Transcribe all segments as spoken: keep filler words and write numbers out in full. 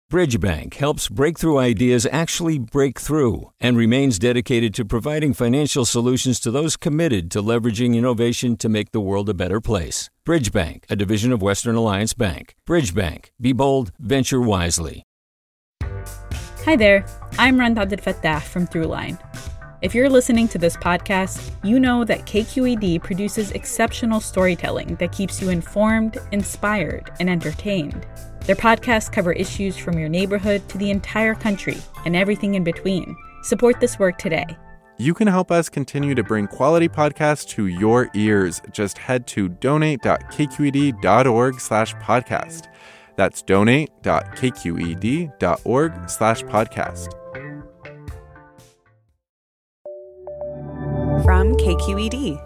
Bridgebank helps breakthrough ideas actually break through and remains dedicated to providing financial solutions to those committed to leveraging innovation to make the world a better place. Bridgebank, a division of Western Alliance Bank. Bridgebank. Be bold, venture wisely. Hi there, I'm Randa Abdel-Fattah from Throughline. If you're listening to this podcast, you know that K Q E D produces exceptional storytelling that keeps you informed, inspired, and entertained. Their podcasts cover issues from your neighborhood to the entire country and everything in between. Support this work today. You can help us continue to bring quality podcasts to your ears. Just head to donate.kqed.org slash podcast. That's donate.kqed.org slash podcast. From K Q E D.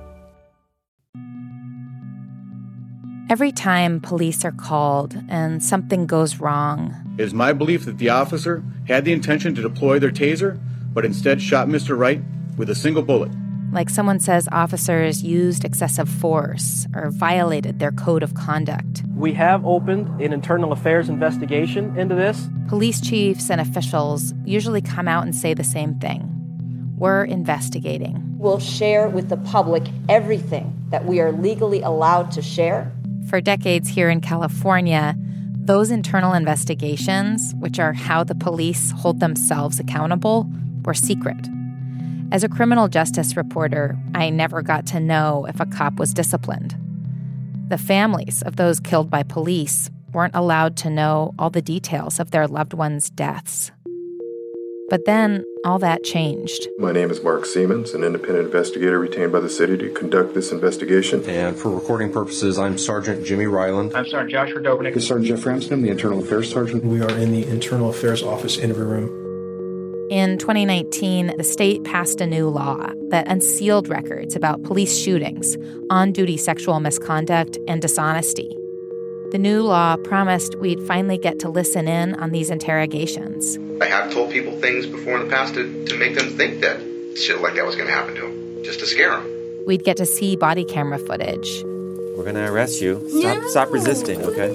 Every time police are called and something goes wrong, it is my belief that the officer had the intention to deploy their taser, but instead shot Mister Wright with a single bullet. Like someone says officers used excessive force or violated their code of conduct. We have opened an internal affairs investigation into this. Police chiefs and officials usually come out and say the same thing. We're investigating. We'll share with the public everything that we are legally allowed to share. For decades here in California, those internal investigations, which are how the police hold themselves accountable, were secret. As a criminal justice reporter, I never got to know if a cop was disciplined. The families of those killed by police weren't allowed to know all the details of their loved ones' deaths. But then all that changed. My name is Mark Siemens, an independent investigator retained by the city to conduct this investigation. And for recording purposes, I'm Sergeant Jimmy Ryland. I'm Sergeant Joshua Dobinick. This is Sergeant Jeff Ramsden. I'm the Internal Affairs Sergeant. We are in the Internal Affairs Office interview room. In twenty nineteen, the state passed a new law that unsealed records about police shootings, on-duty sexual misconduct, and dishonesty. The new law promised we'd finally get to listen in on these interrogations. I have told people things before in the past to, to make them think that shit like that was going to happen to them, just to scare them. We'd get to see body camera footage. We're going to arrest you. Stop, no. stop resisting, okay?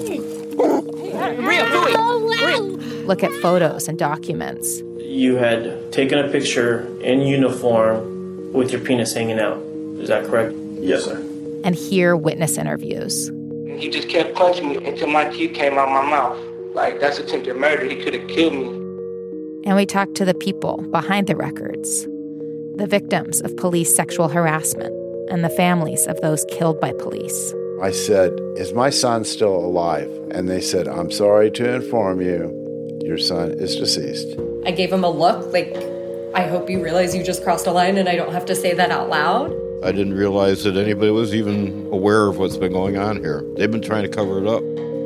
Look at photos and documents. You had taken a picture in uniform with your penis hanging out. Is that correct? Yes, sir. And hear witness interviews. He just kept punching me until my teeth came out my mouth. Like, that's attempted murder. He could have killed me. And we talked to the people behind the records, the victims of police sexual harassment, and the families of those killed by police. I said, is my son still alive? And they said, I'm sorry to inform you, your son is deceased. I gave him a look, like, I hope you realize you just crossed a line and I don't have to say that out loud. I didn't realize that anybody was even aware of what's been going on here. They've been trying to cover it up.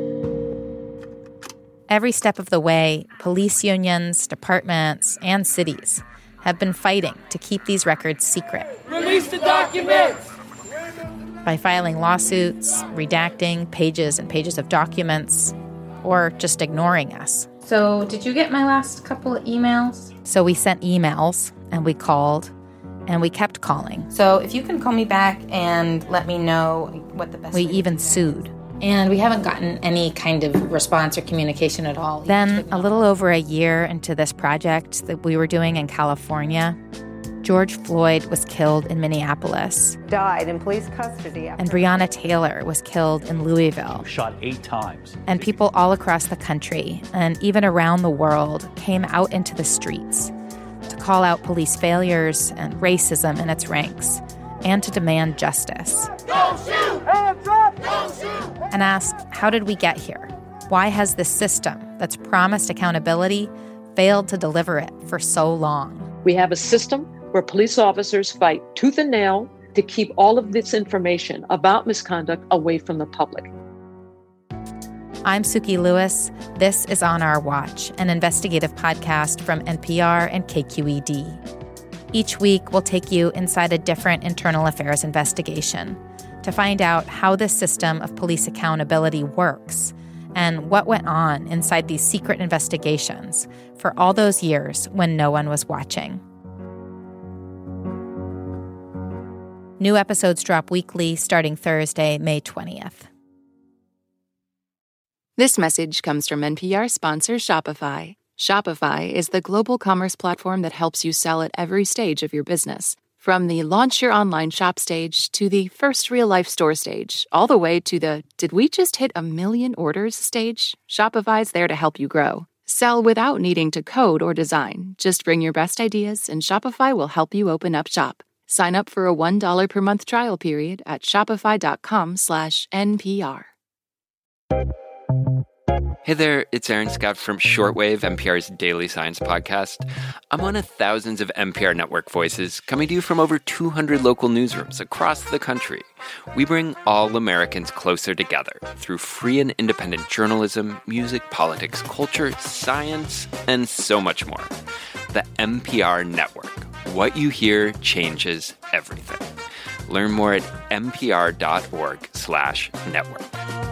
Every step of the way, police unions, departments, and cities have been fighting to keep these records secret. Release the documents! By filing lawsuits, redacting pages and pages of documents, or just ignoring us. So, did you get my last couple of emails? So we sent emails, and we called, and we kept calling. So if you can call me back and let me know what the best We even sued. And we haven't gotten any kind of response or communication at all. Then, a little over a year into this project that we were doing in California, George Floyd was killed in Minneapolis. Died in police custody. And Breonna Taylor was killed in Louisville. Shot eight times. And people all across the country, and even around the world, came out into the streets to call out police failures and racism in its ranks, and to demand justice. Don't shoot! Hands up! Don't shoot! And ask, how did we get here? Why has this system that's promised accountability failed to deliver it for so long? We have a system where police officers fight tooth and nail to keep all of this information about misconduct away from the public. I'm Suki Lewis. This is On Our Watch, an investigative podcast from N P R and K Q E D. Each week, we'll take you inside a different internal affairs investigation to find out how this system of police accountability works and what went on inside these secret investigations for all those years when no one was watching. New episodes drop weekly starting Thursday, May twentieth. This message comes from N P R sponsor Shopify. Shopify is the global commerce platform that helps you sell at every stage of your business. From the launch your online shop stage to the first real life store stage, all the way to the did we just hit a million orders stage, Shopify's there to help you grow. Sell without needing to code or design. Just bring your best ideas and Shopify will help you open up shop. Sign up for a one dollar per month trial period at shopify.com slash NPR. Hey there, it's Aaron Scott from Shortwave, N P R's daily science podcast. I'm one of thousands of N P R network voices coming to you from over two hundred local newsrooms across the country. We bring all Americans closer together through free and independent journalism, music, politics, culture, science, and so much more. The N P R Network. What you hear changes everything. Learn more at npr.org slash network.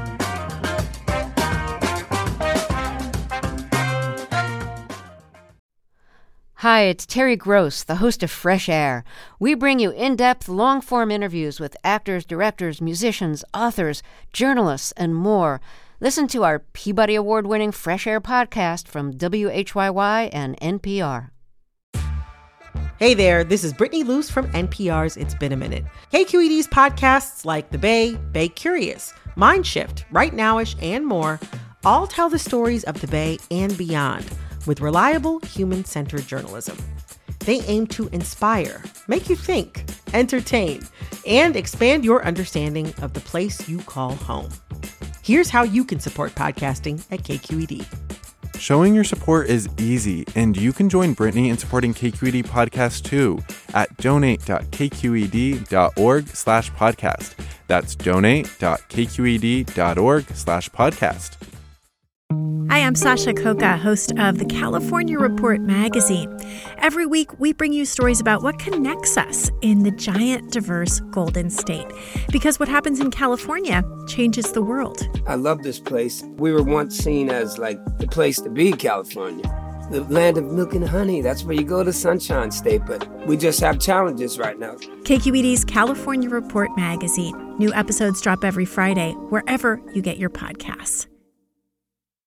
Hi, it's Terry Gross, the host of Fresh Air. We bring you in-depth, long-form interviews with actors, directors, musicians, authors, journalists, and more. Listen to our Peabody Award-winning Fresh Air podcast from W H Y Y and N P R. Hey there, this is Brittany Luce from N P R's It's Been a Minute. K Q E D's podcasts like The Bay, Bay Curious, Mind Shift, Right Nowish, and more all tell the stories of the Bay and beyond with reliable, human-centered journalism. They aim to inspire, make you think, entertain, and expand your understanding of the place you call home. Here's how you can support podcasting at K Q E D. Showing your support is easy, and you can join Brittany in supporting K Q E D Podcast too at donate.kqed.org slash podcast. That's donate.kqed.org slash podcast. Hi, I'm Sasha Khokha, host of the California Report magazine. Every week, we bring you stories about what connects us in the giant, diverse Golden State. Because what happens in California changes the world. I love this place. We were once seen as like the place to be, California. The land of milk and honey. That's where you go to Sunshine State, but we just have challenges right now. K Q E D's California Report magazine. New episodes drop every Friday, wherever you get your podcasts.